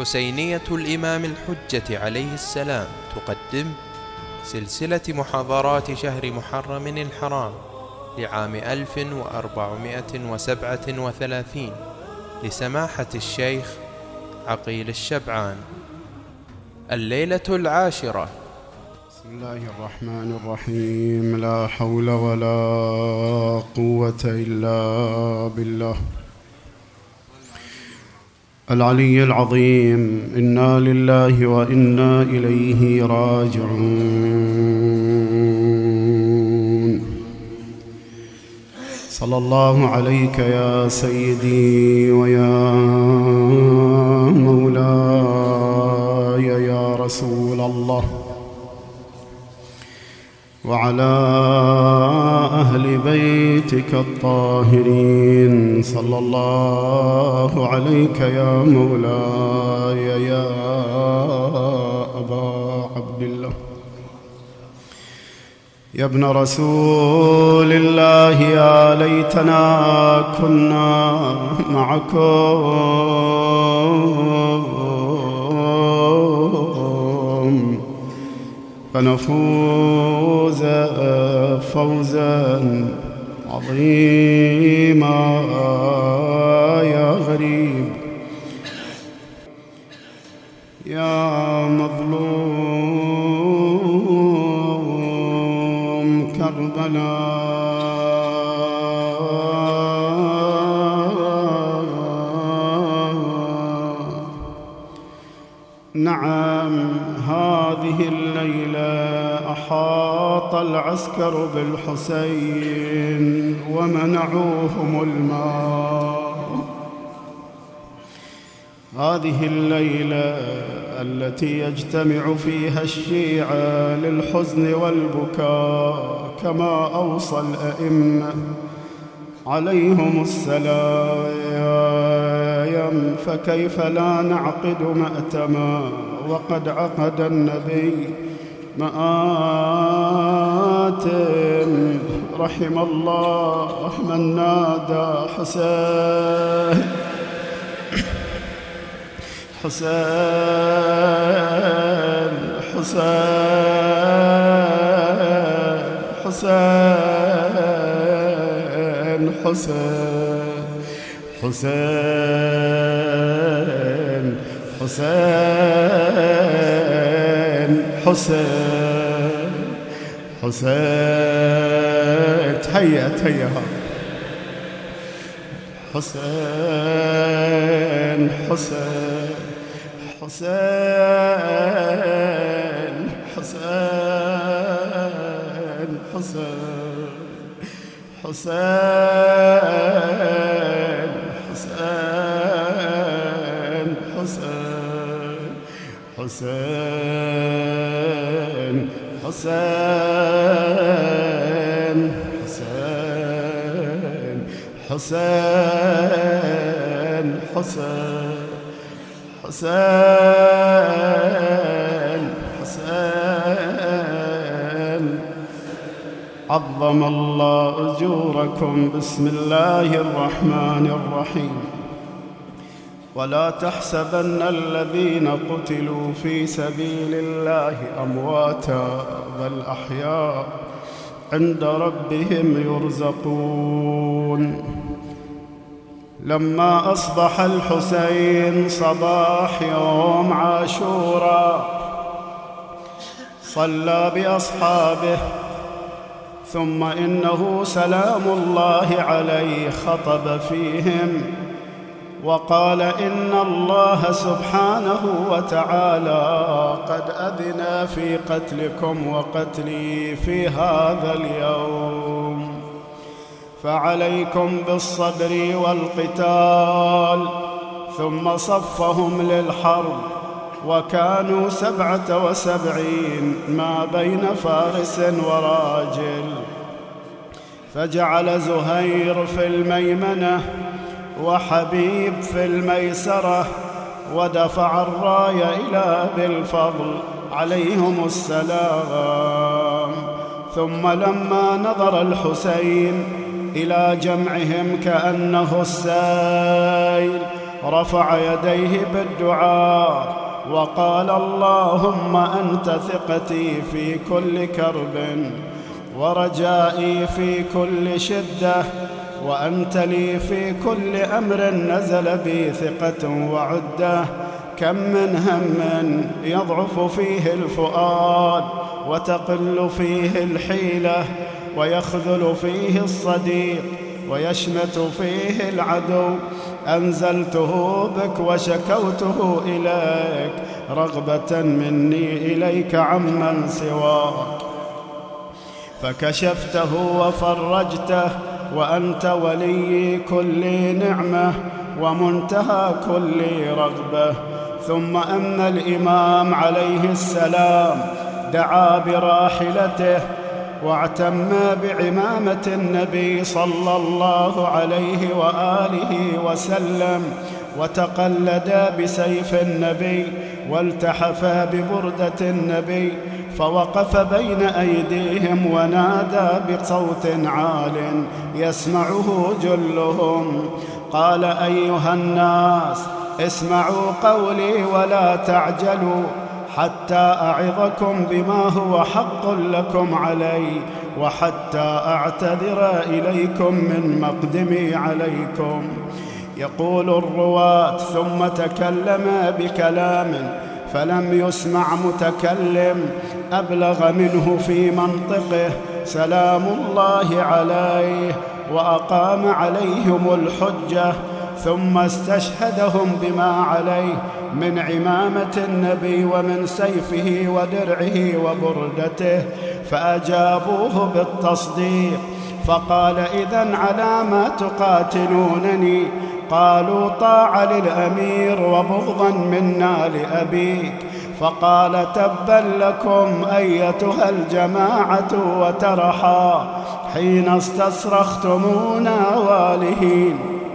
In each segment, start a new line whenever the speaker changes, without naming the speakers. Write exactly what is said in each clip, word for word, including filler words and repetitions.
حسينية الإمام الحجة عليه السلام تقدم سلسلة محاضرات شهر محرم الحرام لعام ألف وأربعمائة وسبعة وثلاثين لسماحة الشيخ عقيل الشبعان. الليلة العاشرة.
بسم الله الرحمن الرحيم. لا حول ولا قوة إلا بالله العلي العظيم. إنا لله وإنا إليه راجعون. صلى الله عليك يا سيدي ويا مولاي يا رسول الله، وعلى أهل بيتك الطاهرين. صلى الله عليك يا مولاي يا أبا عبد الله، يا ابن رسول الله. يا ليتنا كنا معكم فنفوز فوزا عظيما يا غريب، يا مظلوم كربلاء. نعم، هذه الليلة أحاط العسكر بالحسين ومنعوهم الماء. هذه الليلة التي يجتمع فيها الشيعة للحزن والبكاء كما أوصى الأئمة عليهم السلام، فكيف لا نعقد مأتما وقد عقد النبي مآتم. رحم الله من نادى حسين حسين حسين حسين حسين حسين حسين حسين حسين. تهيأ تهيأ حسين حسين حسين حسين حسين حسين حسين حسين حسين حسين حسين حسين حسين حسين حسين. عظم الله أجوركم. بسم الله الرحمن الرحيم. ولا تحسبن الذين قتلوا في سبيل الله أمواتا بل أحياء عند ربهم يرزقون. لما أصبح الحسين صباح يوم عاشوراء صلى بأصحابه، ثم إنه سلام الله عليه خطب فيهم وقال: إن الله سبحانه وتعالى قد أذن في قتلكم وقتلي في هذا اليوم، فعليكم بالصبر والقتال. ثم صفهم للحرب، وكانوا سبعة وسبعين ما بين فارس وراجل، فجعل زهير في الميمنة وحبيب في الميسرة، ودفع الراية إلى أبي الفضل عليهم السلام. ثم لما نظر الحسين إلى جمعهم كأنه السائل رفع يديه بالدعاء وقال: اللهم أنت ثقتي في كل كرب ورجائي في كل شدة، وأنت لي في كل أمر نزل بي ثقة وعدة. كم من هم يضعف فيه الفؤاد وتقل فيه الحيلة، ويخذل فيه الصديق ويشمت فيه العدو، أنزلته بك وشكوته إليك رغبة مني إليك عمن سواك، فكشفته وفرجته، وأنت ولي كل نعمة ومنتهى كل رغبة. ثم أن الإمام عليه السلام دعا براحلته واعتم بعمامة النبي صلى الله عليه وآله وسلم، وتقلد بسيف النبي، والتحف ببردة النبي، فوقف بين أيديهم ونادى بصوت عال يسمعه جلهم، قال: أيها الناس، اسمعوا قولي ولا تعجلوا حتى أعظكم بما هو حق لكم علي، وحتى أعتذر إليكم من مقدمي عليكم. يقول الرواة: ثم تكلم بكلام فلم يسمع متكلم أبلغ منه في منطقه سلام الله عليه، وأقام عليهم الحجة، ثم استشهدهم بما عليه من عمامة النبي ومن سيفه ودرعه وبردته، فأجابوه بالتصديق. فقال: إذن على ما تقاتلونني؟ قالوا: طاعة للأمير وبغضا منا لأبيك. فقال: تبا لكم أيتها الجماعة وترحا حين استصرختمونا والهين،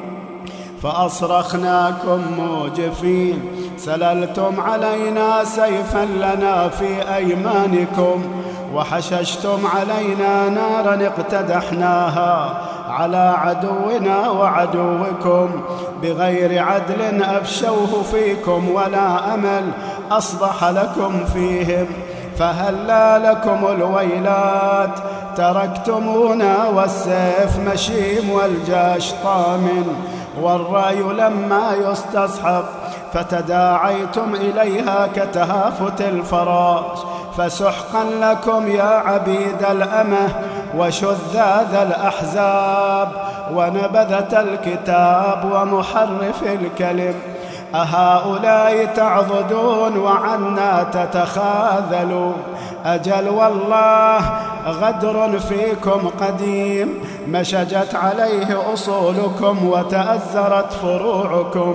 فأصرخناكم موجفين، سللتم علينا سيفا لنا في أيمانكم، وحششتم علينا نارا اقتدحناها على عدونا وعدوكم، بغير عدل أفشوه فيكم ولا أمل أصبح لكم فيهم، فهلا لكم الويلات، تركتمونا والسيف مشيم والجاش طامن، والرأي لما يستصحب، فتداعيتم إليها كتهافت الفراش، فسحقا لكم يا عبيد الأمة وشذاذ الأحزاب ونبذة الكتاب ومحرف الكلم، أهؤلاء تعضدون وعنا تتخاذلون؟ أجل والله غدر فيكم قديم، مشجت عليه أصولكم وتأزرت فروعكم،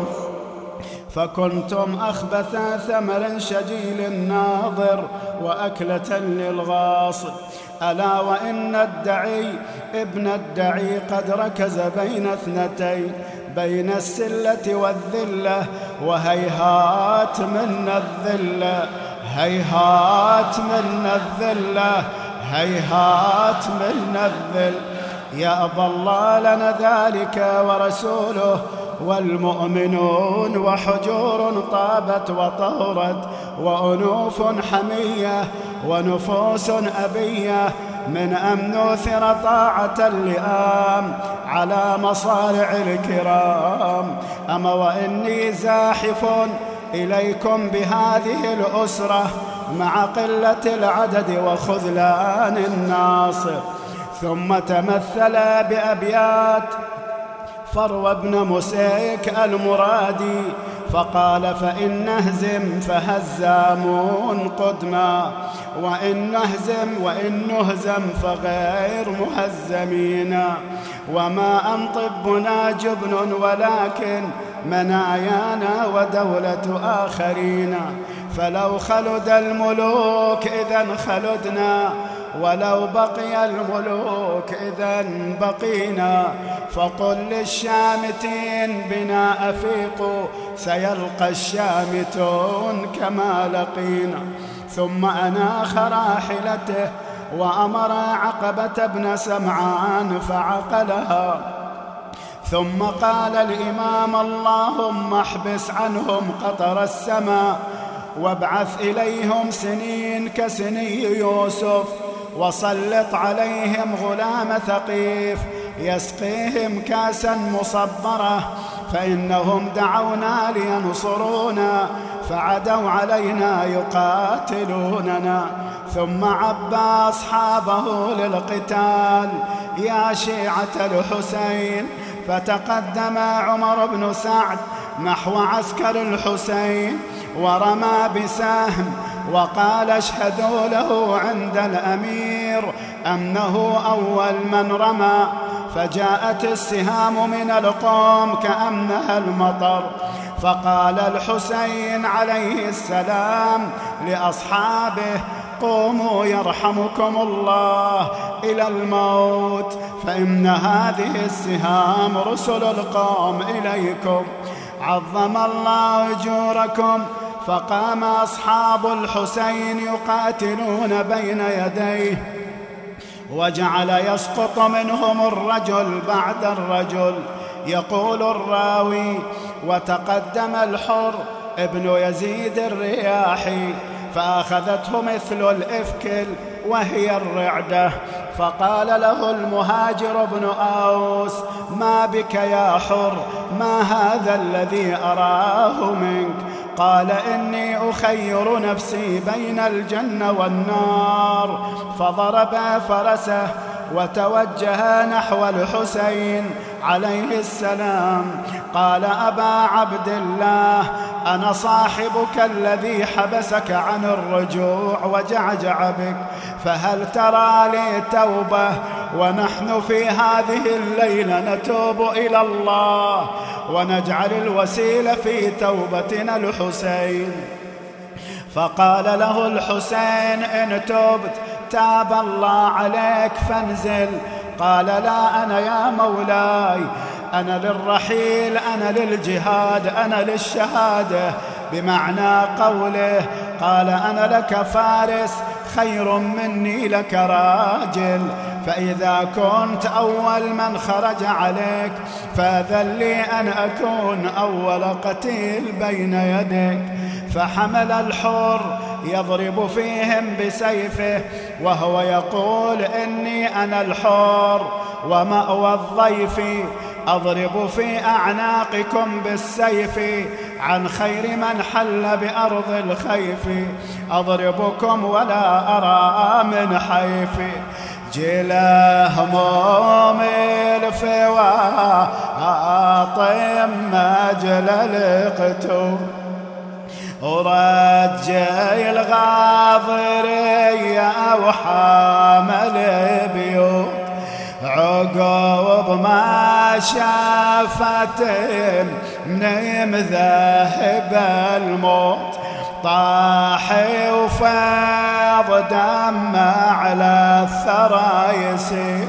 فكنتم أخبث ثمر شجيل الناظر وأكلة للغاصب. ألا وإن الدعي ابن الدعي قد ركز بين اثنتين، بين السلة والذلة، وهيهات من الذلة، هيهات من الذلة، هيهات من الذل. يأبى الله لنا ذلك ورسوله والمؤمنون، وحجور طابت وطهرت، وأنوف حمية، ونفوس أبية، من أن نوثر طاعة اللئام على مصارع الكرام. أما وإني زاحف إليكم بهذه الأسرة مع قلة العدد وخذلان الناصر. ثم تمثل بأبيات فروى بن مسيك المرادي، فقال: فإن نهزم فهزامون قدما، وإن نهزم وإن نهزم فغير مهزمين، وما أن طبنا جبن ولكن منايانا ودولة آخرين، فلو خلد الملوك إذن خلدنا، ولو بقي الملوك إذن بقينا، فقل للشامتين بنا أفيقوا، سيلقى الشامتون كما لقينا. ثم أناخ راحلته وأمر عقبة بن سمعان فعقلها،
ثم قال الإمام: اللهم احبس عنهم قطر السماء وابعث إليهم سنين كسني يوسف، وسلط عليهم غلام ثقيف يسقيهم كاسا مصبرة، فإنهم دعونا لينصرونا فعدوا علينا يقاتلوننا. ثم عبى أصحابه للقتال يا شيعة الحسين، فتقدم عمر بن سعد نحو عسكر الحسين ورمى بسهم وقال: اشهدوا له عند الأمير أنه أول من رمى. فجاءت السهام من القوم كأنها المطر، فقال الحسين عليه السلام لأصحابه: قوموا يرحمكم الله إلى الموت، فإن هذه السهام رسل القوم إليكم، عظم الله أجوركم. فقام أصحاب الحسين يقاتلون بين يديه، وجعل يسقط منهم الرجل بعد الرجل. يقول الراوي: وتقدم الحر ابن يزيد الرياحي فأخذته مثل الإفكل وهي الرعدة، فقال له المهاجر بن أوس: ما بك يا حر؟ ما هذا الذي أراه منك؟ قال: إني أخير نفسي بين الجنة والنار. فضرب فرسه وتوجه نحو الحسين عليه السلام. قال: أبا عبد الله، أنا صاحبك الذي حبسك عن الرجوع وجعجع بك، فهل ترى لي توبة؟ ونحن في هذه الليلة نتوب إلى الله ونجعل الوسيلة في توبتنا الحسين. فقال له الحسين: إن تبت تاب الله عليك فانزل. قال: لا، أنا يا مولاي، أنا للرحيل، أنا للجهاد، أنا للشهادة، بمعنى قوله قال: أنا لك فارس خير مني لك راجل، فإذا كنت أول من خرج عليك فأذن لي أن أكون أول قتيل بين يديك. فحمل الحر يضرب فيهم بسيفه وهو يقول: إني أنا الحر ومأوى الضيف، أضرب في أعناقكم بالسيف عن خير من حل بأرض الخيف، أضربكم ولا أرى من حيف. جله هموم الفواطم مجل القتول، ورجي الغاضرية وحامل بيوت، عقوب ما شافت من ذهب الموت، طاحي وفاض دم على الثرى يسير.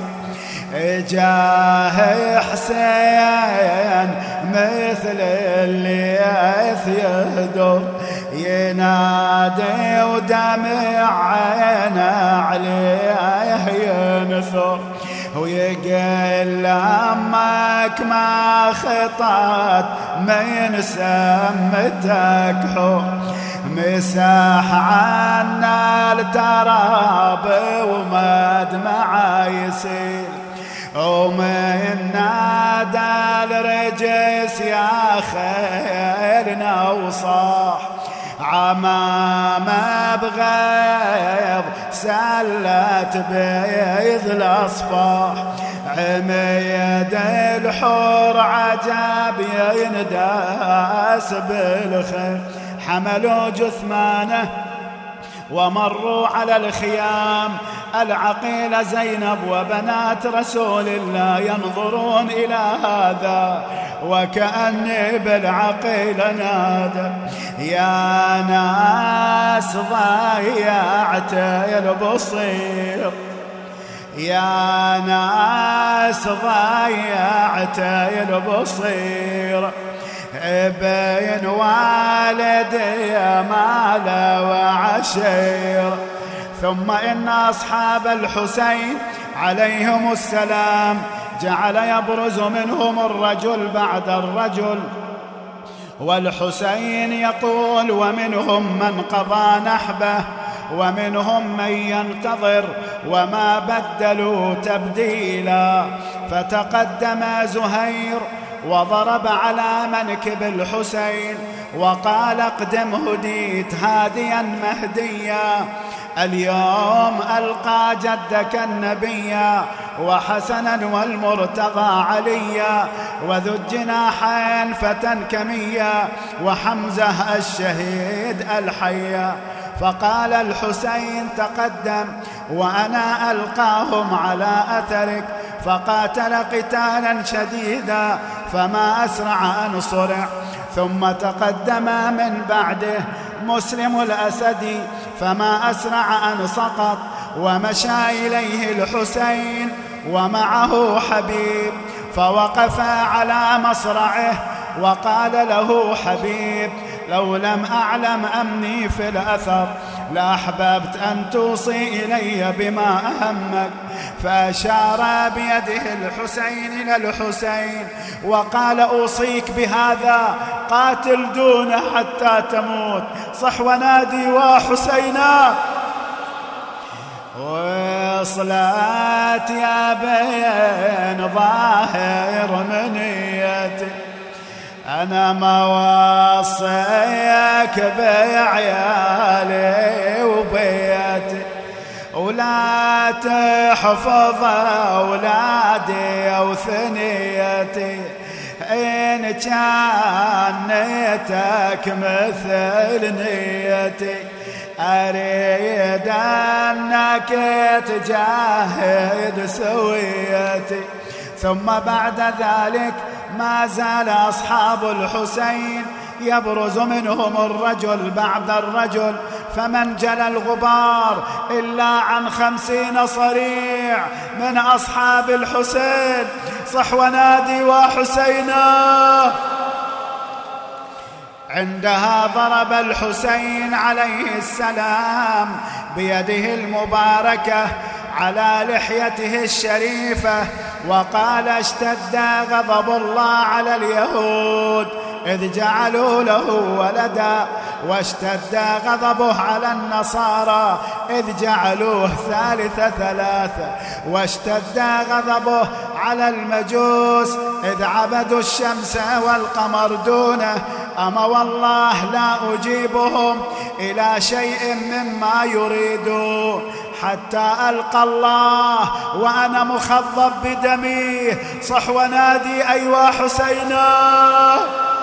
جاه حسين مثل الليث يهدر، ينادي ودمع عينه عليه ينثر، ويقول: أمك ما خطت من سمتك حور، مسح عنا التراب ومدمع يسيل، ومن نادى الرجس يا خيرنا وصاح، عمام بغيظ سلت بيض الأصفاح، عميد الحور عجب ينداس بالخير. حملوا جثمانه ومروا على الخيام، العقيل زينب وبنات رسول الله ينظرون إلى هذا، وكأني بالعقيل نادى: يا ناس ضيعت البصير، يا ناس ضيعت البصير، بين والدي مال وعشير. ثم إن أصحاب الحسين عليهم السلام جعل يبرز منهم الرجل بعد الرجل، والحسين يقول: ومنهم من قضى نحبه ومنهم من ينتظر وما بدلوا تبديلا. فتقدم زهير وضرب على منكب الحسين وقال: اقدم هديت هاديا مهديا، اليوم ألقى جدك النبيا وحسنا والمرتضى عليا وذو الجناحين فتى كميا وحمزة الشهيد الحيا. فقال الحسين: تقدم وأنا ألقاهم على أثرك. فقاتل قتالا شديدا فما أسرع أن صرع. ثم تقدم من بعده مسلم الأسدي فما أسرع أن سقط، ومشى إليه الحسين ومعه حبيب، فوقفا على مصرعه وقال له حبيب: لو لم أعلم أمني في الأثر لأحببت أن توصي إلي بما أهمك. فأشار بيده الحسين إلى الحسين وقال: أوصيك بهذا، قاتل دونه حتى تموت، صح ونادي وحسينا. وصلت يا بين ظاهر منيتي، أنا ما وصيك بعيالي وبيتي، ولا تحفظ أولادي وثنيتي، إن كان نيتك مثل نيتي أريد أنك تجاهد سويتي. ثم بعد ذلك ما زال أصحاب الحسين يبرز منهم الرجل بعد الرجل، فمن جلى الغبار إلا عن خمسين صريع من أصحاب الحسين، صح ونادي وحسينا. عندها ضرب الحسين عليه السلام بيده المباركة على لحيته الشريفة وقال: اشتد غضب الله على اليهود إذ جعلوا له ولدا، واشتد غضبه على النصارى إذ جعلوه ثالث ثلاثة، واشتد غضبه على المجوس إذ عبدوا الشمس والقمر دونه. أما والله لا أجيبهم إلى شيء مما يريدون حتى ألقى الله وأنا مخضب بدمي، صح ونادي أيوا حسينا.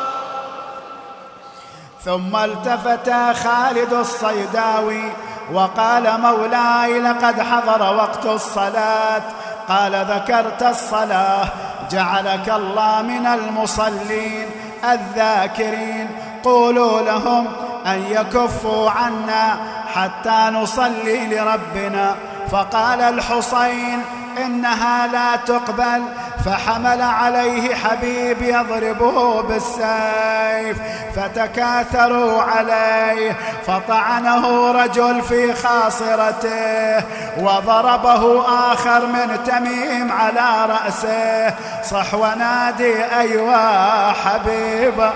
ثم التفت خالد الصيداوي وقال: مولاي لقد حضر وقت الصلاة. قال: ذكرت الصلاة، جعلك الله من المصلين الذاكرين، قولوا لهم أن يكفوا عنا حتى نصلي لربنا. فقال الحسين: إنها لا تقبل. فحمل عليه حبيب يضربه بالسيف، فتكاثروا عليه، فطعنه رجل في خاصرته وضربه آخر من تميم على رأسه، صح ونادي أيوا حبيب.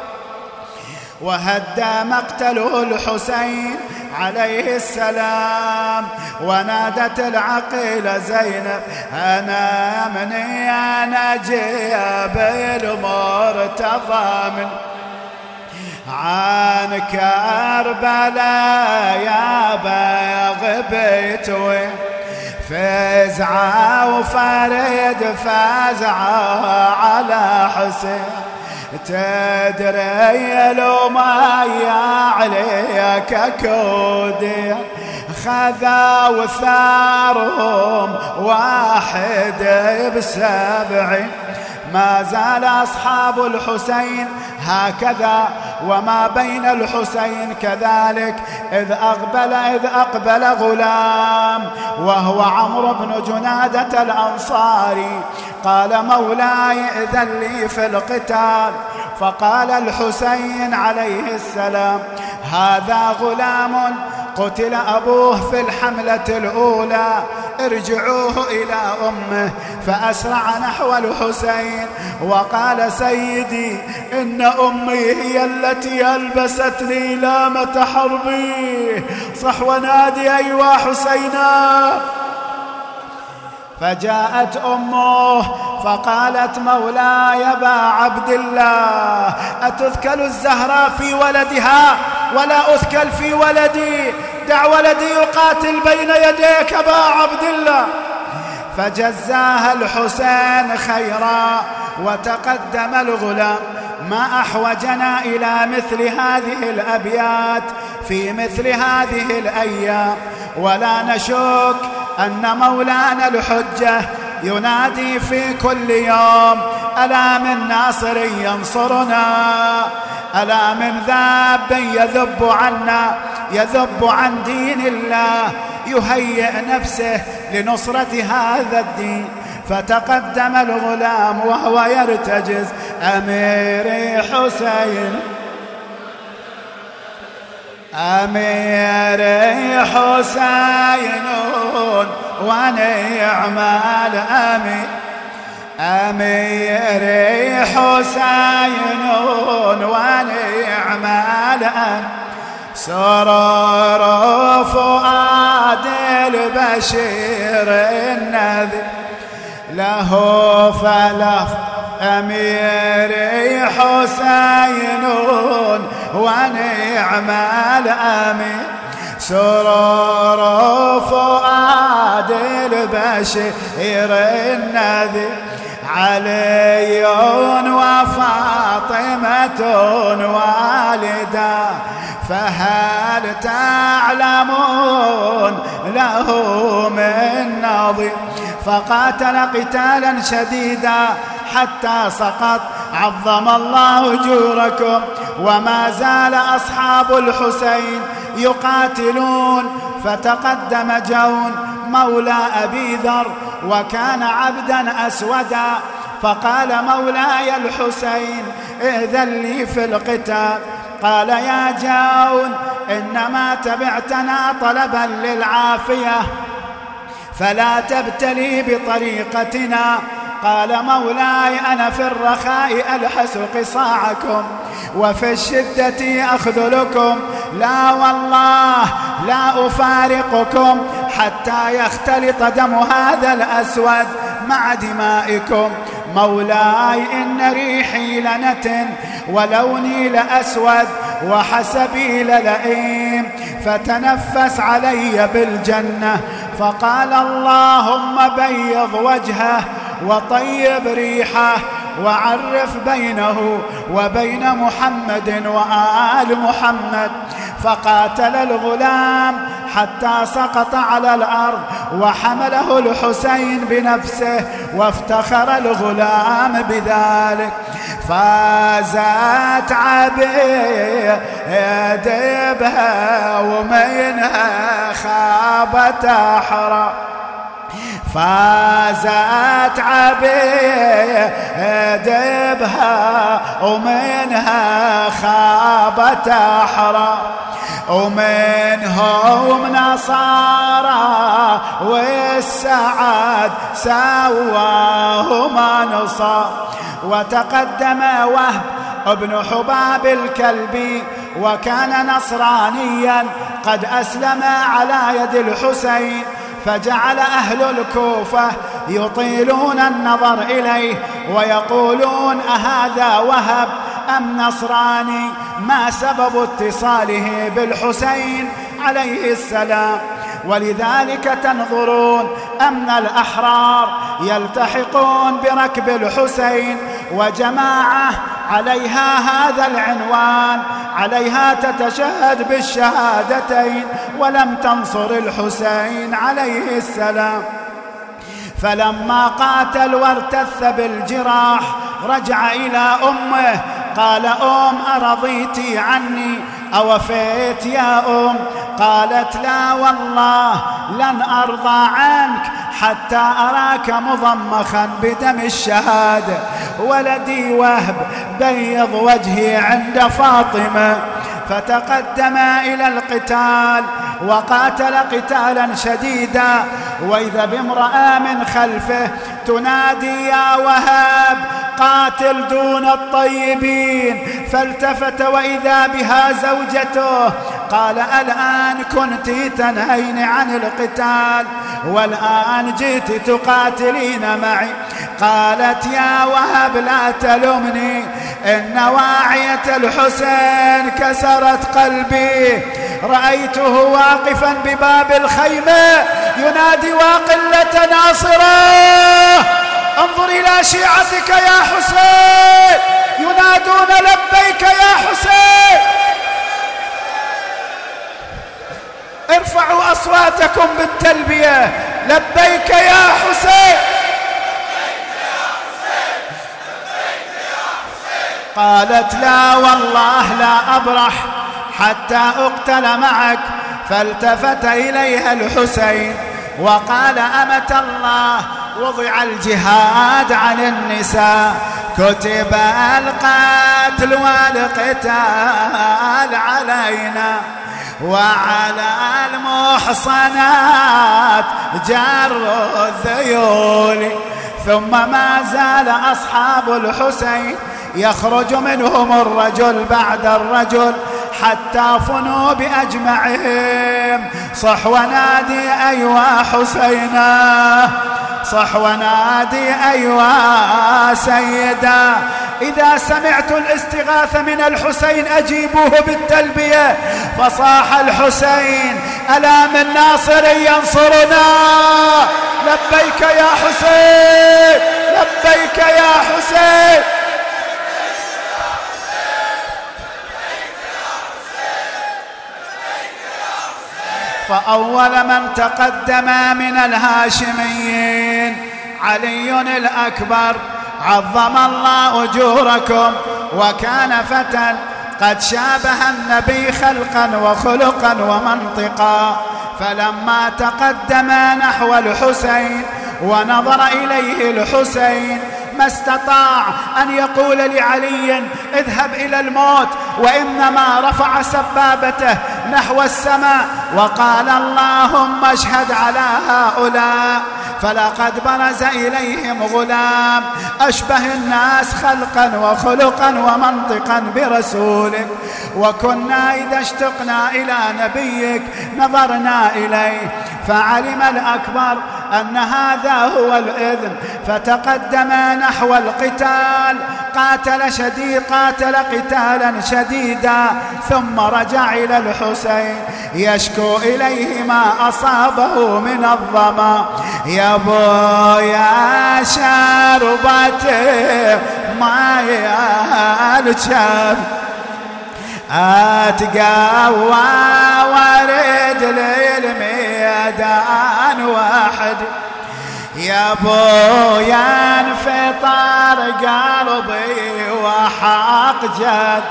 وهدى مقتله الحسين عليه السلام. ونادت العقيلة زينب: أنا مني أنا جيب المرتضى من عن كربلاء يا بغبيت وين فزعة وفرد فزعة على حسين، تدري لو ما عليك كودي خذا وثارهم واحد بسبعين. ما زال أصحاب الحسين هكذا، وما بين الحسين كذلك، إذ أقبل إذ أقبل غلام وهو عمرو بن جنادة الأنصاري، قال: مولاي إذن لي في القتال. فقال الحسين عليه السلام: هذا غلام قتل أبوه في الحملة الأولى ارجعوه إلى أمه. فأسرع نحو الحسين وقال سيدي إن أمي هي التي ألبستني لامة حربي، صح ونادي أيوا حسينا. فجاءت أمه فقالت مولاي يا أبا عبد الله أتثكل الزهراء في ولدها ولا أثكل في ولدي؟ دع ولدي يقاتل بين يديك أبا عبد الله. فجزاها الحسين خيرا وتقدم الغلام. ما أحوجنا إلى مثل هذه الأبيات في مثل هذه الأيام، ولا نشك أن مولانا الحجة ينادي في كل يوم ألا من ناصر ينصرنا، ألا من ذاب يذب عنا يذب عن دين الله يهيئ نفسه لنصرة هذا الدين. فتقدم الغلام وهو يرتجز أميري حسين أميري حسين ونعم الأمير أميري حسين ونعم الأمير سرور فؤاد البشير النذير له فلف أميري حسين ونعم الأمير سرور فؤاد البشير النذير علي وفاطمة والدا فهل تعلمون له من نظير. فقاتل قتالا شديدا حتى سقط عظم الله أجوركم. وما زال أصحاب الحسين يقاتلون. فتقدم جون مولى أبي ذر وكان عبدا أسودا فقال مولاي الحسين ائذن لي في القتال. قال يا جون إنما تبعتنا طلبا للعافية فلا تبتلي بطريقتنا. قال مولاي أنا في الرخاء ألحس قصاعكم وفي الشدة أخذلكم، لا والله لا أفارقكم حتى يختلط دم هذا الأسود مع دمائكم. مولاي إن ريحي لنتن ولوني لأسود وحسبي للئيم فتنفس علي بالجنة. فقال اللهم بيض وجهه وطيب ريحه وعرف بينه وبين محمد وآل محمد. فقاتل الغلام حتى سقط على الأرض وحمله الحسين بنفسه وافتخر الغلام بذلك. فازت عبيد بها ومنها خابت أحرى فازت عبيد بها ومنها خابت أحرى ومنهم نصارى والسعد سواهما نصار. وتقدم وهب ابن حباب الكلبي وكان نصرانيا قد أسلم على يد الحسين. فجعل أهل الكوفة يطيلون النظر إليه ويقولون أهذا وهب أم نصراني؟ ما سبب اتصاله بالحسين عليه السلام؟ ولذلك تنظرون أن الأحرار يلتحقون بركب الحسين وجماعة عليها هذا العنوان، عليها تتشهد بالشهادتين ولم تنصر الحسين عليه السلام. فلما قاتل وارتث بالجراح رجع إلى أمه قال أم أرضيتي عني أوفيت يا أم؟ قالت لا والله لن أرضى عنك حتى أراك مضمخا بدم الشهادة. ولدي وهب بيض وجهي عند فاطمة فتقدما إلى القتال وقاتل قتالا شديدا، وإذا بامرأة من خلفه تنادي يا وهب قاتل دون الطيبين، فالتفت وإذا بها زوجته. قال الآن كنت تنهين عن القتال والآن جئت تقاتلين معي. قالت يا وهب لا تلمني، إن واعية الحسين كسرت قلبي، رأيته واقفا بباب الخيمة ينادي واقلة ناصرة انظر إلى شيعتك يا حسين ينادون لبيك يا حسين. ارفعوا أصواتكم بالتلبية لبيك يا حسين. قالت لا والله لا أبرح حتى أقتل معك. فالتفت إليها الحسين وقال أمة الله وضع الجهاد عن النساء، كتب القتل والقتال علينا، وعلى المحصنات جر الذيول. ثم ما زال أصحاب الحسين يخرج منهم الرجل بعد الرجل حتى فنوا بأجمعهم. صح ونادي أيوا حسينا، صح ونادي أيوا سيدا. إذا سمعت الاستغاثة من الحسين أجيبوه بالتلبية. فصاح الحسين ألا من ناصر ينصرنا؟ لبيك يا حسين، لبيك يا حسين. فأول من تقدم من الهاشميين علي الأكبر عظم الله أجوركم، وكان فتى قد شابه النبي خلقا وخلقا ومنطقا. فلما تقدم نحو الحسين ونظر إليه الحسين ما استطاع أن يقول لعلي اذهب إلى الموت، وإنما رفع سبابته نحو السماء وقال اللهم اشهد على هؤلاء، فلقد برز إليهم غلام أشبه الناس خلقا وخلقا ومنطقا برسولك، وكنا إذا اشتقنا إلى نبيك نظرنا إليه. فعلم الأكبر أن هذا هو الإذن، فتقدم نحو القتال، قاتل شديد قاتل قتالا شديدا، ثم رجع إلى الحسين يشكو إليه ما أصابه من الظما. يا بويا شربت ما يالشب أتقوى ورد للميدان واحد، يا بويا انفطر قلبي وحق جد،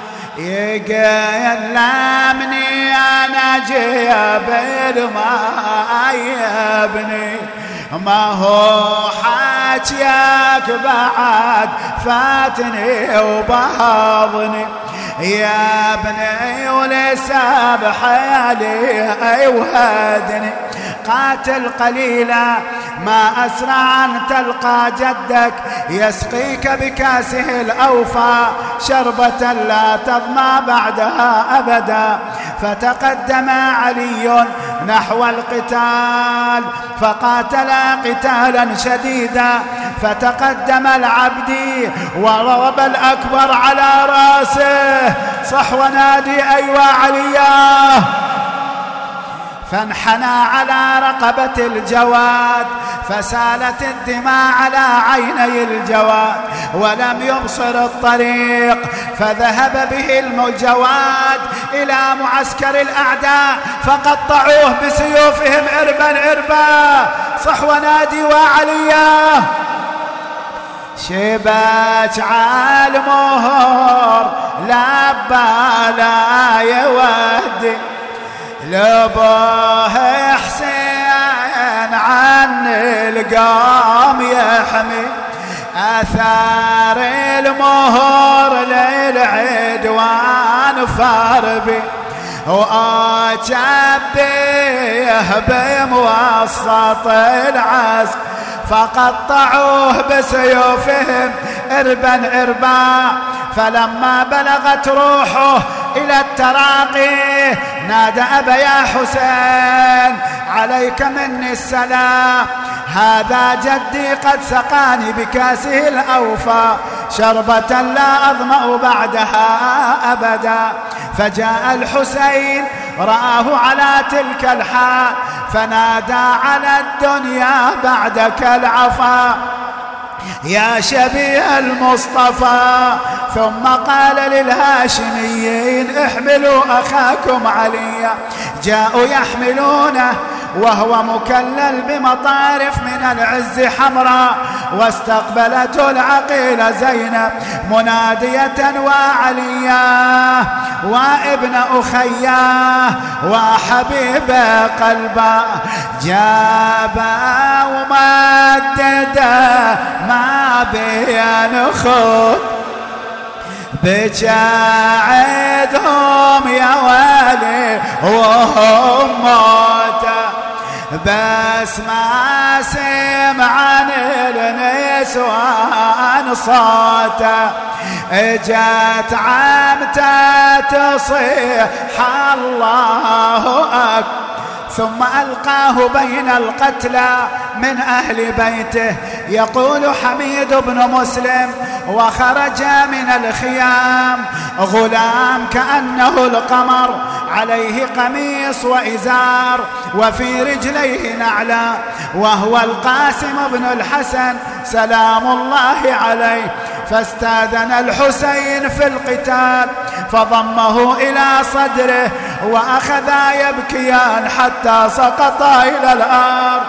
يقلمني انا جبل ما يبني، ما هو حاجيك بعد فاتني وبهضني، يا ابني ولسه بحالي وهدني. قاتل قليلا ما أسرع أن تلقى جدك يسقيك بكاسه الأوفى شربة لا تظمى بعدها أبدا. فتقدم علي نحو القتال فقاتل قتالا شديدا، فتقدم العبدي وضرب الأكبر على رأسه. صح ونادي أيوا علياه. فانحنى على رقبة الجواد فسالت الدماء على عيني الجواد ولم يبصر الطريق، فذهب به الجواد إلى معسكر الأعداء فقطعوه بسيوفهم إربا إربا. صح ونادي وعلياه. شبت عالمهر لبى لا يودي، لباه حسين عن القام يحمي، أثار المهر للعدوان فاربي وأجبيه بموسط العسكر فقطعوه بسيوفهم إربا إربا. فلما بلغت روحه إلى التراقي نادى أبا يا حسين عليك مني السلام، هذا جدي قد سقاني بكاسه الأوفى شربة لا أظمأ بعدها أبدا. فجاء الحسين رآه على تلك الحال فنادى على الدنيا بعدك العفا يا شبيه المصطفى. ثم قال للهاشميين احملوا أخاكم عليا. جاءوا يحملونه وهو مكلل بمطارف من العز حمراء، واستقبلته العقيلة زينب منادية وعلياه وابن أخياه وحبيب قلبه. جابا ومددا ما بين خط بجاعدهم يا ولي وهم موتى، بس ما سمع عن النسوان صوته. اجت عمته تصيح الله أكبر ثم ألقاه بين القتلى من أهل بيته. يقول حميد بن مسلم وخرج من الخيام غلام كأنه القمر عليه قميص وإزار وفي رجليه نعلا، وهو القاسم بن الحسن سلام الله عليه. فاستاذن الحسين في القتال فضمه إلى صدره وأخذا يبكيان حتى سقطا إلى الأرض.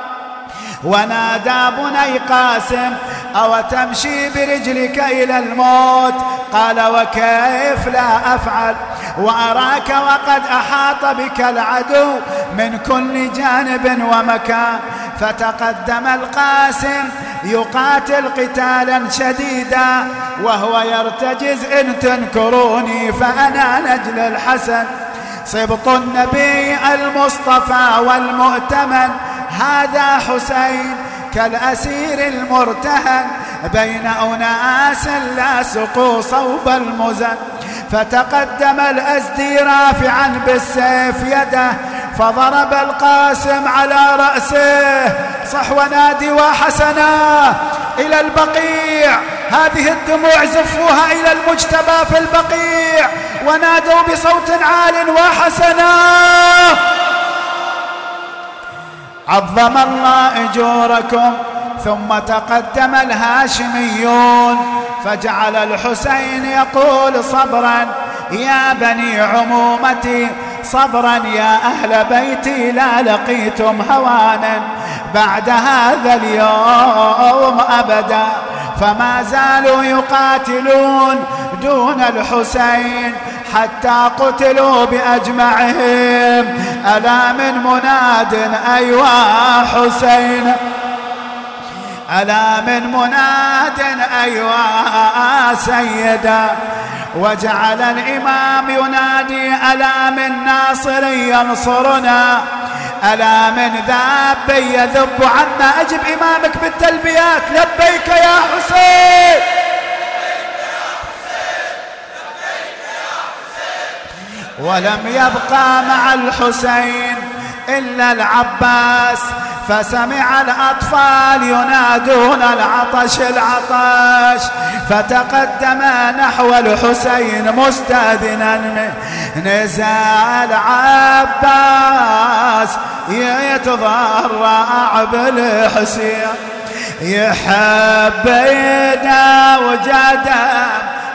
ونادى بني قاسم أو تمشي برجلك إلى الموت؟ قال وكيف لا أفعل وأراك وقد أحاط بك العدو من كل جانب ومكان. فتقدم القاسم يقاتل قتالا شديدا وهو يرتجز إن تنكروني فأنا نجل الحسن صبط النبي المصطفى والمؤتمن. هذا حسين كالأسير المرتهن بين أناس لاصقوا صوب المزن. فتقدم الأزدي رافعا بالسيف يده فضرب القاسم على رأسه. صح ونادي وحسنا إلى البقيع. هذه الدموع زفوها إلى المجتبى في البقيع ونادوا بصوت عال وحسنا. عظم الله أجوركم. ثم تقدم الهاشميون فجعل الحسين يقول صبرا يا بني عمومتي، صبرا يا أهل بيتي، لا لقيتم هوانا بعد هذا اليوم أبدا. فما زالوا يقاتلون دون الحسين حتى قتلوا بأجمعهم. ألا من مناد أيوا حسين، ألا من مناد أيوا سيدا. وجعل الإمام ينادي ألا من ناصر ينصرنا، ألا من ذاب يذب عنا. أجب إمامك بالتلبيات لبيك يا حسين. ولم يبقى مع الحسين إلا العباس. فسمع الأطفال ينادون العطش العطش فتقدم نحو الحسين مستأذنا. نزل العباس يتضرع بالحسين يحب يدا وجدم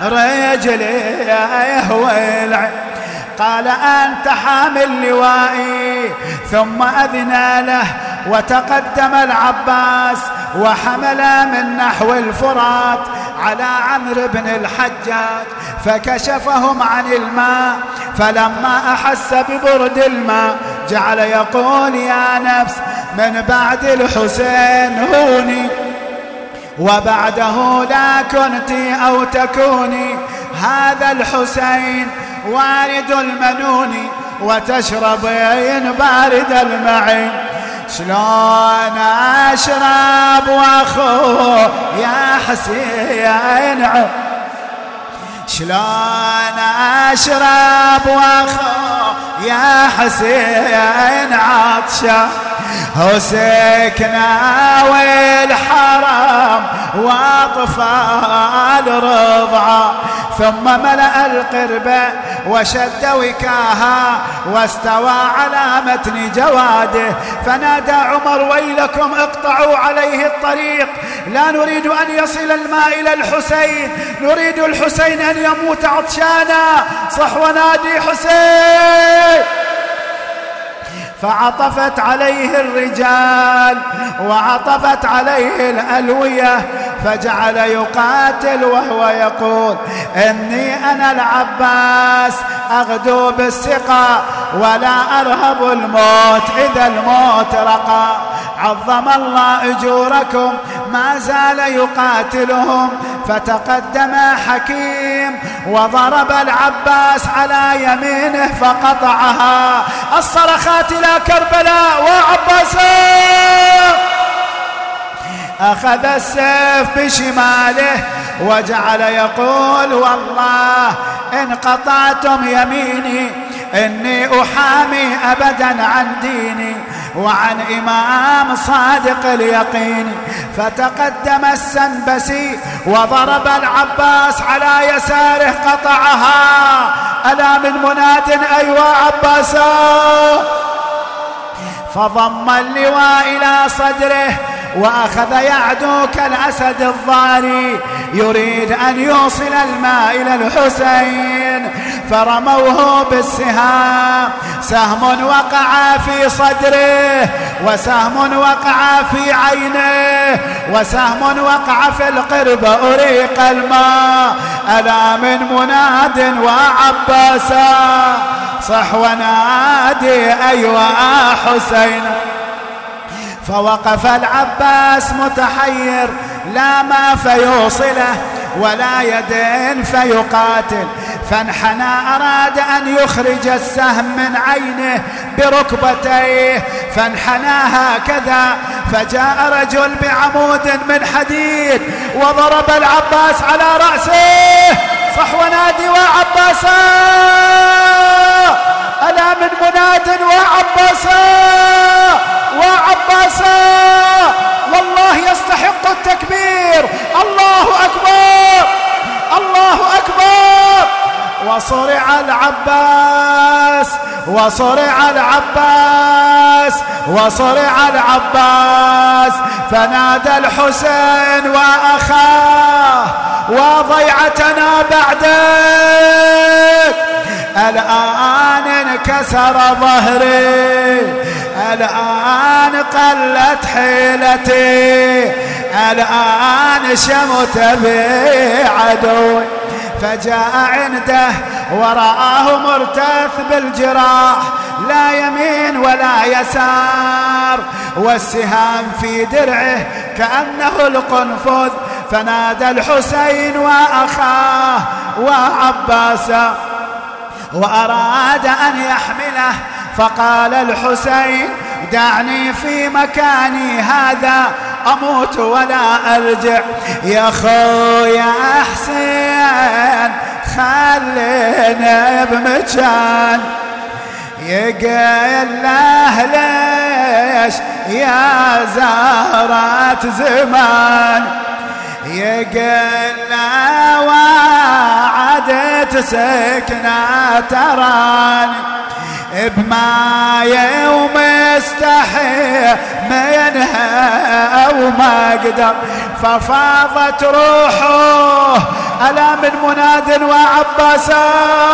رجليه والعين. قال أنت حامل لوائي. ثم أذن له وتقدم العباس وحمل من نحو الفرات على عمرو بن الحجاج فكشفهم عن الماء. فلما أحس ببرد الماء جعل يقول يا نفس من بعد الحسين هوني. وبعده لا كنت أو تكوني هذا الحسين وارد المنون وتشربين بارد المعين. شلون أشرب وأخو يا حسين، شلون أشرب وأخو يا حسين عطشان وسكنا والحرم وأطفال رضعا. ثم ملأ القربة وشد وكاها واستوى على متن جواده فنادى عمر ويلكم اقطعوا عليه الطريق، لا نريد أن يصل الماء إلى الحسين، نريد الحسين أن يموت عطشانا، صح ونادي حسين. فعطفت عليه الرجال وعطفت عليه الألوية فجعل يقاتل وهو يقول إني أنا العباس أغدو بالسقا ولا أرهب الموت إذا الموت رقى. عظم الله أجوركم ما زال يقاتلهم فتقدم حكيم وضرب العباس على يمينه فقطعها. الصرخات إلى كربلاء وعباسا. أخذ السيف بشماله وجعل يقول والله إن قطعتم يميني إني أحامي أبدا عن ديني وعن إمام صادق اليقين. فتقدم السنبسي وضرب العباس على يساره قطعها. ألا من مناد أيوا عباسا. فضم اللواء إلى صدره وأخذ يعدو كالأسد الضاري يريد أن يوصل الماء إلى الحسين فرموه بالسهام. سهم وقع في صدره وسهم وقع في عينه وسهم وقع في القرب أريق الماء. ألا من مناد وعباسا. صح ونادي أيوا حسين. فوقف العباس متحير لا ما فيوصله ولا يد فيقاتل فانحنى أراد أن يخرج السهم من عينه بركبتيه فانحنى هكذا فجاء رجل بعمود من حديد وضرب العباس على رأسه. صح ونادي وعباسا. ألا من مناد وعباسا وعباسا. والله يستحق التكبير. الله أكبر الله أكبر. وصرع العباس وصرع العباس وصرع العباس فنادى الحسين وأخاه وضيعتنا بعدك. الآن انكسر ظهري الآن قلت حيلتي الآن شمت بي عدوي. فجاء عنده ورآه مرتث بالجراح لا يمين ولا يسار والسهام في درعه كأنه القنفذ. فنادى الحسين وأخاه وعباسا وأراد أن يحمله فقال الحسين دعني في مكاني هذا أموت ولا أرجع. يا خويا حسين خلينا بمكان. يقول له ليش يا زهرة زمان. يقول له وعدت سكنة تراني بماي ومستحي منها أو ما أقدر. ففاضت روحه ألا من مناد وعباسا.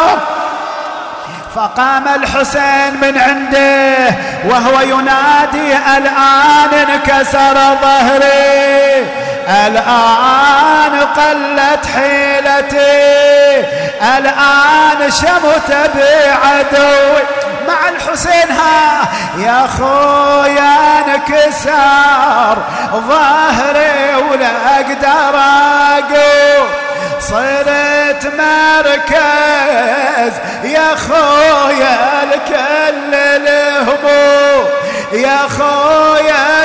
فقام الحسين من عنده وهو ينادي الآن انكسر ظهري الآن قلت حيلتي الآن شمت بعدوي. مع الحسين. ها يا خويا انكسر ظهري ولا اقدر اقوم، صرت مركز يا خويا لكل الهموم، يا خويا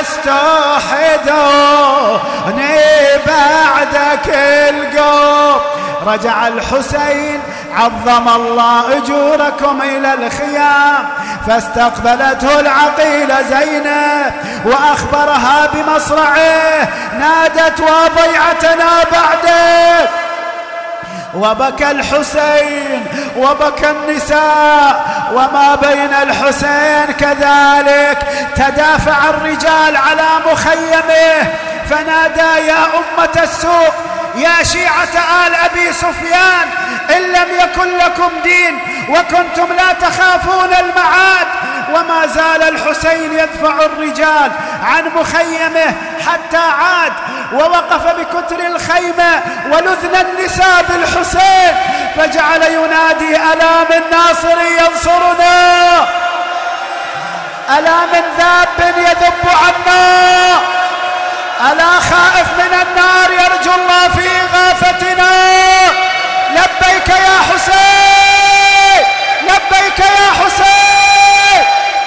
استوحدوني بعدك القوم. رجع الحسين عظم الله أجوركم إلى الخيام، فاستقبلته العقيلة زينب وأخبرها بمصرعه، نادت وضيعتنا بعدك. وبكى الحسين وبكى النساء، وما بين الحسين كذلك تدافع الرجال على مخيمه، فنادى يا أمة السوء يا شيعة آل أبي سفيان، إن لم يكن لكم دين وكنتم لا تخافون المعاد. وما زال الحسين يدفع الرجال عن مخيمه حتى عاد ووقف بكتر الخيمة ولذن النساء بالحسين، فجعل ينادي ألا من ناصر ينصرنا، ألا من ذاب يذب عنا، ألا خائف من النار يرجو الله في إغاثتنا. لبيك يا حسين، لبيك يا حسين.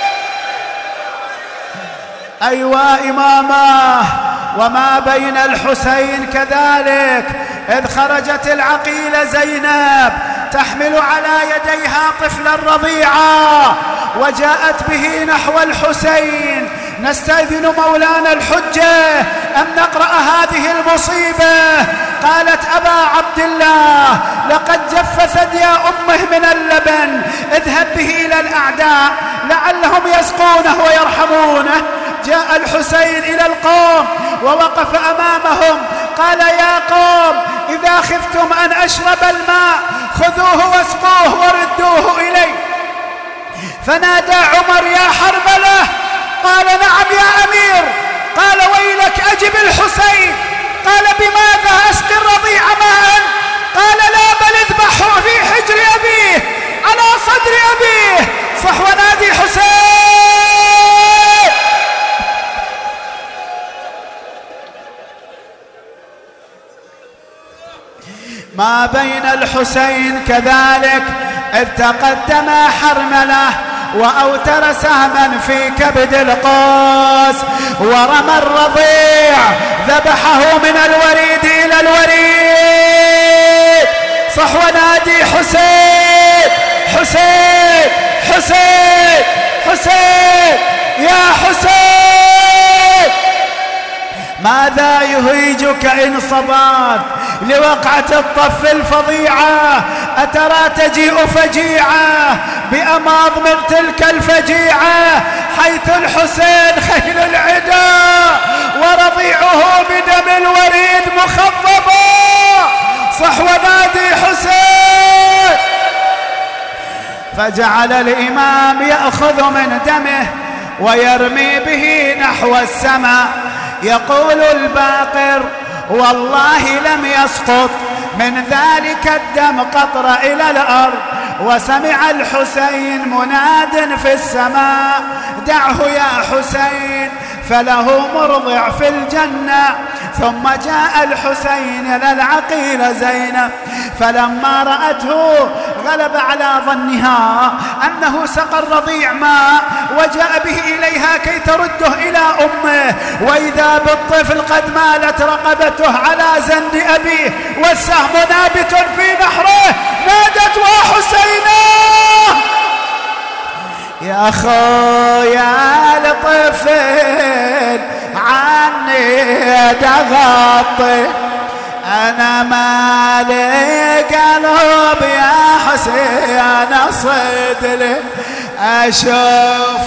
أيوا إماماه. وما بين الحسين كذلك إذ خرجت العقيلة زينب تحمل على يديها طفلا رضيعا وجاءت به نحو الحسين. نستأذن مولانا الحجة أن نقرأ هذه المصيبة. قالت أبا عبد الله لقد جف ثدي أمه من اللبن، اذهب به إلى الأعداء لعلهم يسقونه ويرحمونه. جاء الحسين إلى القوم ووقف أمامهم، قال يا قوم إذا خفتم أن أشرب الماء خذوه واسقوه وردوه إلي. فنادى عمر يا حرملة، قال نعم يا أمير. قال ويلك أجب الحسين. قال بماذا أسقي الرضيع ماء؟ قال لا بل اذبحه في حجر أبيه على صدر أبيه. صح ونادي حسين. ما بين الحسين كذلك إذ تقدم حرملة وأوتر سهما في كبد القوس ورمى الرضيع ذبحه من الوريد إلى الوريد. صح ونادي حسين حسين حسين حسين يا حسين. ماذا يهيجك إن صبات لوقعة الطف الفظيعة؟ أترى تجيء فجيعة بأماض من تلك الفجيعة، حيث الحسين خيل العدا ورضيعه بدم الوريد مخضبا. صح ونادي حسين. فجعل الإمام يأخذ من دمه ويرمي به نحو السماء. يقول الباقر والله لم يسقط من ذلك الدم قطرة إلى الأرض. وسمع الحسين مناد في السماء دعه يا حسين فله مرضع في الجنة. ثم جاء الحسين إلى العقيلة زينب، فلما رأته غلب على ظنها أنه سقى الرضيع ماء وجاء به إليها كي ترده إلى أمه، وإذا بالطفل قد مالت رقبته على زند أبيه والسهم نابت في نحره. نادت وحسينا يا خويا الطفل عني دغطي، أنا مالي قلب يا حسين صدلي، أشوف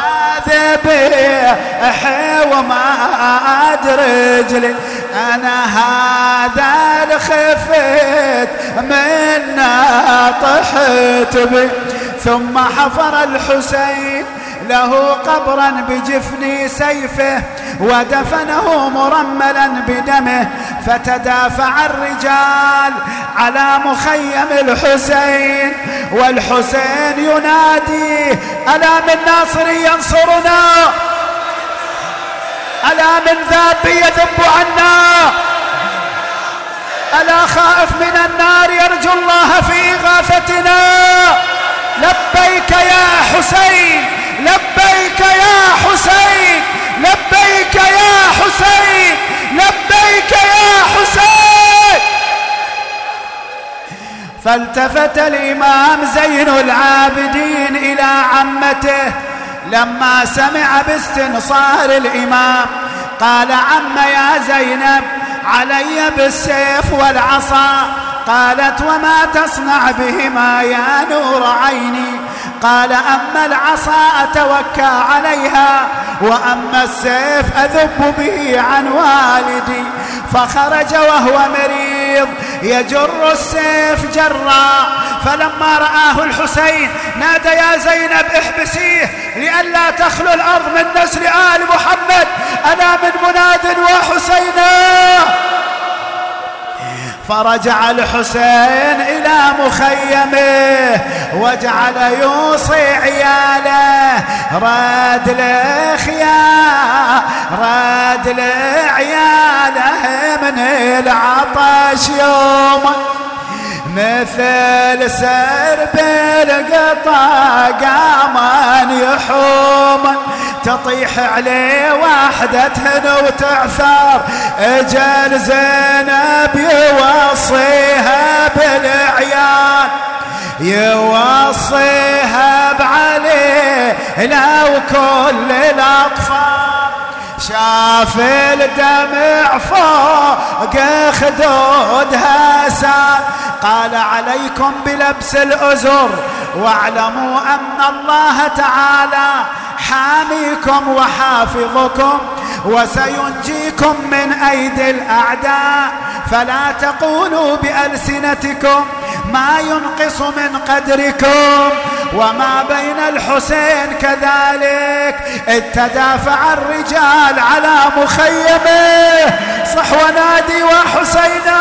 ذبيح وما أدري رجلي، أنا هذا الخفيت منا طحت بي. ثم حفر الحسين له قبرا بجفن سيفه ودفنه مرملا بدمه. فتدافع الرجال على مخيم الحسين والحسين ينادي: ألا من ناصر ينصرنا؟ ألا من ذاب يذب عنا؟ ألا خائف من النار يرجو الله في إغاثتنا؟ لبيك يا حسين، لبيك يا حسين، لبيك يا حسين، لبيك يا حسين. فالتفت الإمام زين العابدين إلى عمته لما سمع باستنصار الإمام، قال: عم يا زينب، علي بالسيف والعصا. قالت: وما تصنع بهما يا نور عيني؟ قال: أما العصا أتوكى عليها، وأما السيف أذب به عن والدي. فخرج وهو مريض يجر السيف جرا. فلما رآه الحسين نادى: يا زينب احبسيه لئلا تخلو الأرض من نسل آل محمد، أنا من مناد وحسينا. فرجع الحسين إلى مخيمه وجعل يوصي عياله: راد لخيا راد لعياله من العطش يوم، مثل سرب القطا قامان يحوم، تطيح عليه وحدتهن وتعثر. اجل زينب يوصيها بالعيال، يوصيها بعلي لو كل الأطفال. شاف الدمع فوق خدودها سال. قال: عليكم بلبس الأزر، واعلموا أن الله تعالى حاميكم وحافظكم وسينجيكم من أيدي الأعداء. فلا تقولوا بألسنتكم ما ينقص من قدركم. وما بين الحسين كذلك إذ تدافع الرجال على مخيمه. صح ونادي وحسينا.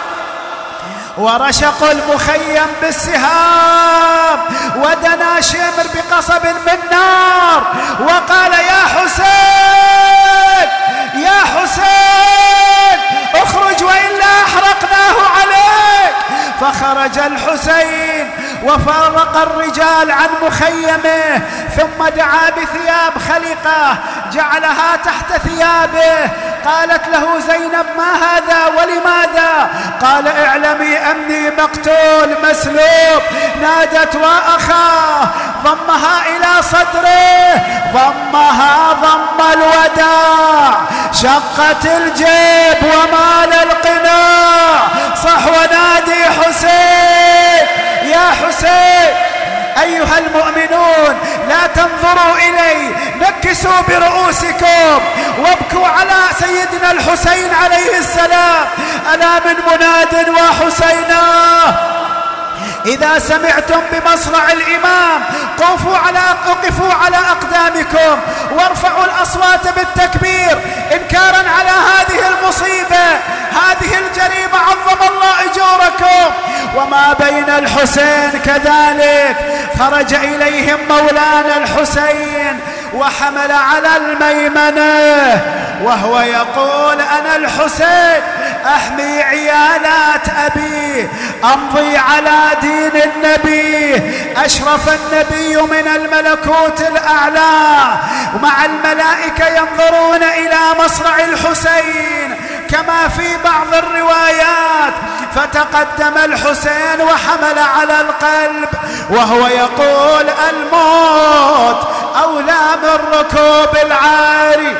ورشقوا المخيم بالسهام، ودنا شمر بقصب من نار وقال: يا حسين يا حسين اخرج وإلا أحرقناه عليك. فخرج الحسين وفارق الرجال عن مخيمه، ثم دعا بثياب خلقه جعلها تحت ثيابه. قالت له زينب: ما هذا ولماذا؟ قال: اعلمي أني مقتول مسلوب. نادت: وأخاه. ضمها إلى صدره، ضمها ضم الوداع، شقت الجيب ومال القناع. صح ونادي حسين يا حسين. أيها المؤمنون لا تنظروا إلي، نكسوا برؤوسكم وابكوا على سيدنا الحسين عليه السلام. أنا من مناد وحسينا. إذا سمعتم بمصرع الإمام قفوا على أقفوا على أقدامكم وارفعوا الأصوات بالتكبير إنكارا على هذه المصيبة، هذه الجريمة. عظم الله أجوركم. وما بين الحسين كذلك خرج إليهم مولانا الحسين وحمل على الميمنة وهو يقول: أنا الحسين أحمي عيالات أبي، أمضي على دين النبي. أشرف النبي من الملكوت الأعلى، ومع الملائكة ينظرون إلى مصرع الحسين كما في بعض الروايات. فتقدم الحسين وحمل على القلب وهو يقول: الموت أولى من ركوب العار،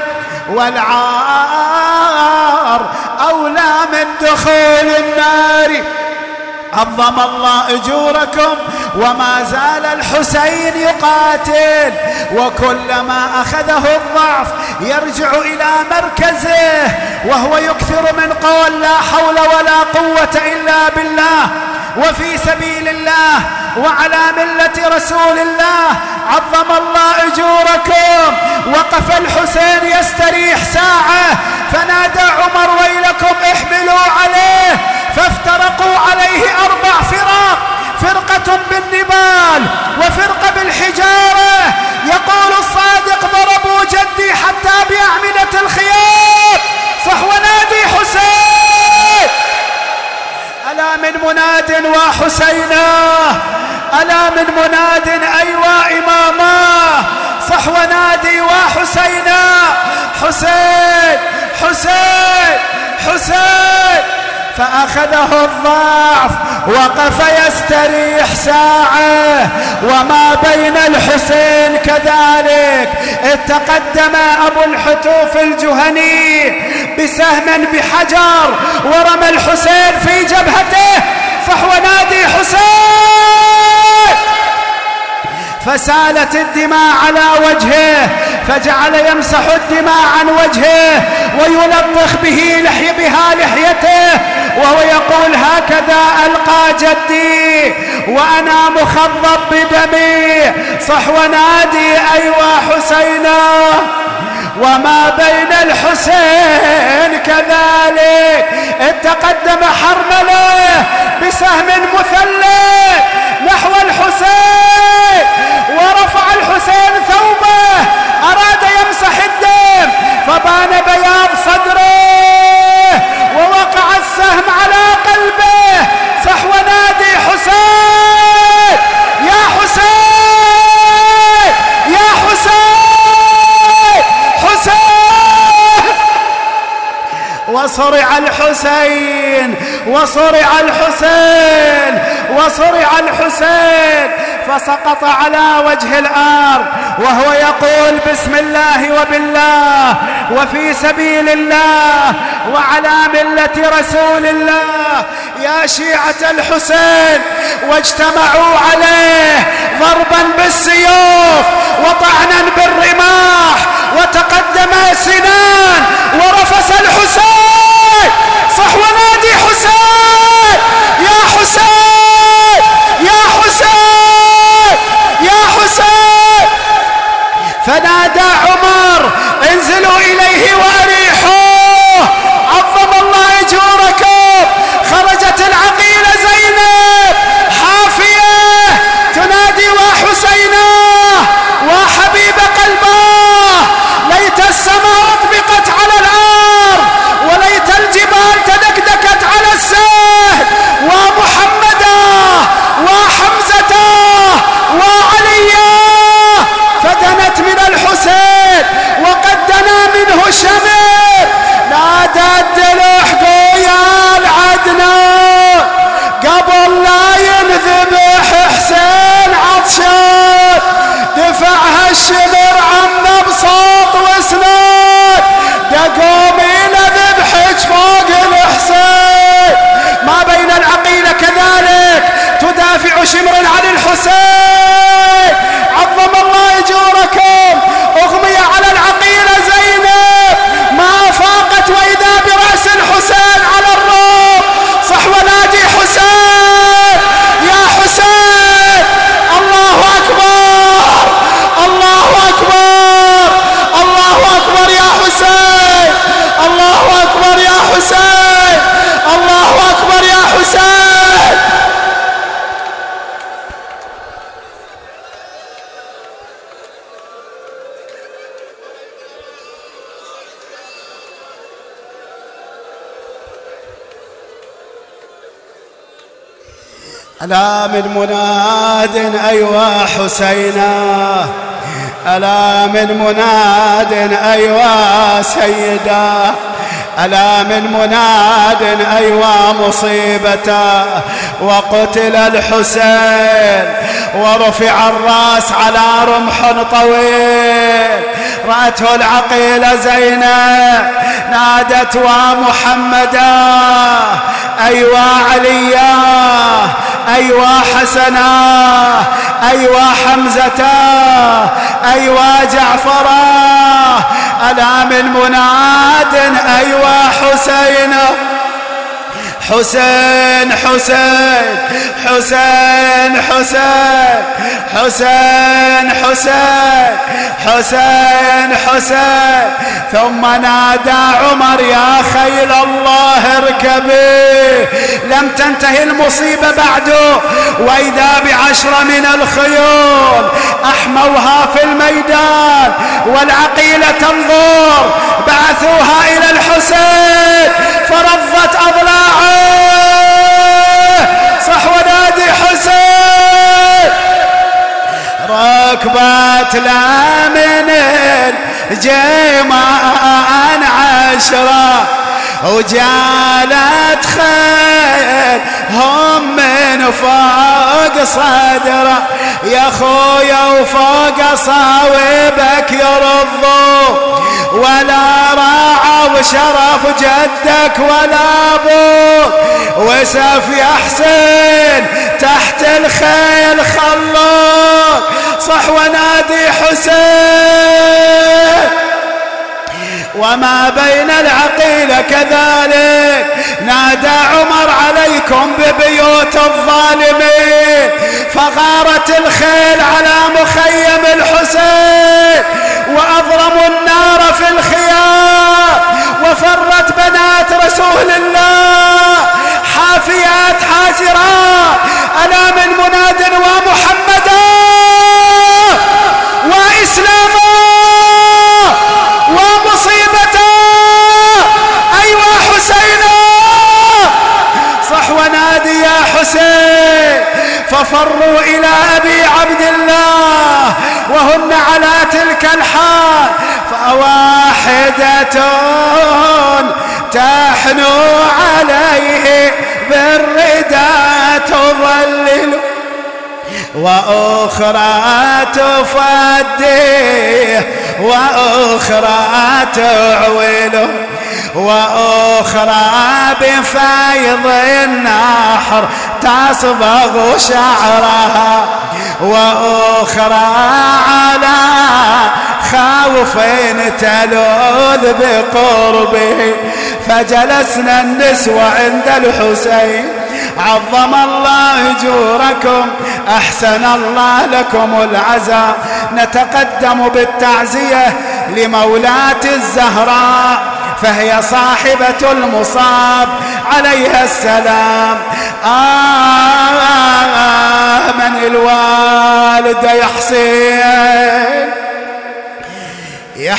والعار أولى من دخول النار. عظم الله أجوركم. وما زال الحسين يقاتل، وكلما أخذه الضعف يرجع إلى مركزه وهو يكثر من قول: لا حول ولا قوة إلا بالله. وفي سبيل الله وعلى ملة رسول الله، عظم الله أجوركم. وقف الحسين يستريح ساعة فنادى عمر ويلكم احملوا عليه، فافترقوا عليه أربع فرق، فرقة بالنبال وفرقة بالحجارة. يقول الصادق ضربوا جدي حتى بأعمدة الخيام. صح ونادي حسين، ألا من مناد وحسينا، ألا من مناد أيوا إماما. صح ونادي وحسينا، حسين حسين حسين. فأخذه الضعف وقف يستريح ساعة، وما بين الحسين كذلك. اتقدم أبو الحتوف الجهني بسهم بحجر ورمى الحسين في جبهته. صح ونادي حسين. فسالت الدماء على وجهه، فجعل يمسح الدماء عن وجهه ويلطخ به لحي بها لحيته، وهو يقول هكذا ألقى جدي وأنا مخضب بدمي. صح ونادي أيوا حسينا. وما بين الحسين كذلك. اتقدم حرمله بسهم مثلث نحو الحسين، ورفع الحسين ثوبه أراد يمسح الدم، فبان بياض صدره ووقع السهم على قلبه. صح ونادي حسين، يا حسين يا حسين حسين. وصرع الحسين وصرع الحسين وصرع الحسين فسقط على وجه الأرض وهو يقول بسم الله وبالله وفي سبيل الله وعلى ملة رسول الله. يا شيعة الحسين، واجتمعوا عليه ضربا بالسيوف وطعنا بالرماح، وتقدم سنان ورفس الحسين. صح ونادي حسين، يا حسين يا حسين يا حسين. فنادى عمر انزلوا إليه وأريحوه، عظم الله أجوركم. خرجت العقيلة زينب حافية تنادي وحسينا وحبيب قلباه. ليت السماء أطبقت على الأرض، وليت الجبال تدكدكت على السهل، ومحمدا وحمزة وعليا. فدنت من الحسين وقد دنا منه الشمر. نادى الدلح يا العدنان قبل لا ينذبح حسين عطشان. دفعها الشمر عم بصوت واسنان، دقوم الى ذبحك فوق الحسين. ما بين العقيلة كذلك تدافع شمر عن الحسين، عظم الله اجوركم. اغمي على العقيلة زينب ما فاقت، واذا براس الحسين على الروم. صح ونادي حسين، يا حسين. الله اكبر الله اكبر الله اكبر يا حسين، الله اكبر يا حسين، الله اكبر يا حسين. ألا من مناد أيوا حسينا، ألا من مناد أيوا سيدا، ألا من مناد أيوا مصيبة. وقتل الحسين ورفع الرأس على رمح طويل. رأته العقيلة زينب نادت ومحمدا أيوا عليا أيوا حسنا أيوا حمزة أيوا جعفرا. ألا من مناد أيوا حسين، حسين حسين حسين حسين حسين حسين حسين حسين ثم نادى عمر يا خيل الله اركبي لم تنتهي المصيبة بعده وإذا بعشرة من الخيول أحموها في الميدان والعقيلة تنظر بعثوها إلى الحسين فرضت أضلاعه صح ونادي حسين ركبت لا من الجيمان عشرة وجالت خيل هم من فوق صدره يا خويا وفوق صاوبك يرضوا ولا راعوا شرف جدك ولا ابوك وسف يا حسين تحت الخيل خلوك صح ونادي حسين وما بين العقيلة كذلك نادى عمر عليكم ببيوت الظالمين فغارت الخيل على مخيم الحسين وأضرموا النار في الخيام وفرت بنات رسول الله حافيات حاسرات ألا من مناد ومحمدا وإسلاما ومصيبته أيوة حسينا صح ونادي يا حسين ففروا إلى أبي عبد الله وهن على تلك الحال فواحدة تحنو عليه بالرداء تظلل وأخرى تفديه وأخرى تعوله وأخرى بفيض النحر تصبغ شعرها وأخرى على خوف تلوذ بقربه فجلسنا النسوة عند الحسين عظم الله أجوركم أحسن الله لكم العزاء نتقدم بالتعزية لمولاة الزهراء فهي صاحبة المصاب عليها السلام آه من الوالد يا حسين يا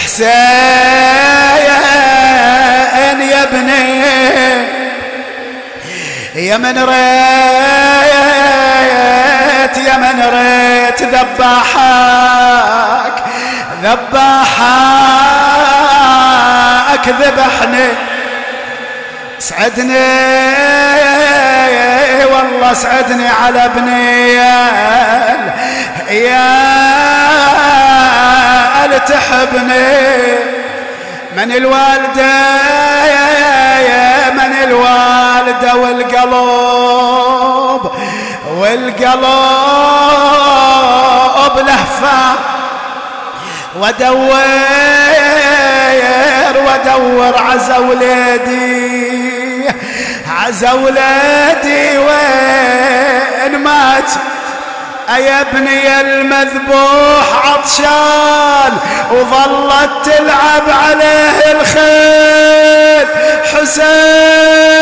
حسين يا ابني يا من ريت يا من ريت ذبحك ذبحك ذبحني سعدني والله سعدني على ابني يا تحبني من الوالدة من الوالدة والقلب والقلب لهفة ودور ودور عزا ولادي عزا ولادي وين مات يا ابني المذبوح عطشان وظلت تلعب عليه الخيل حسين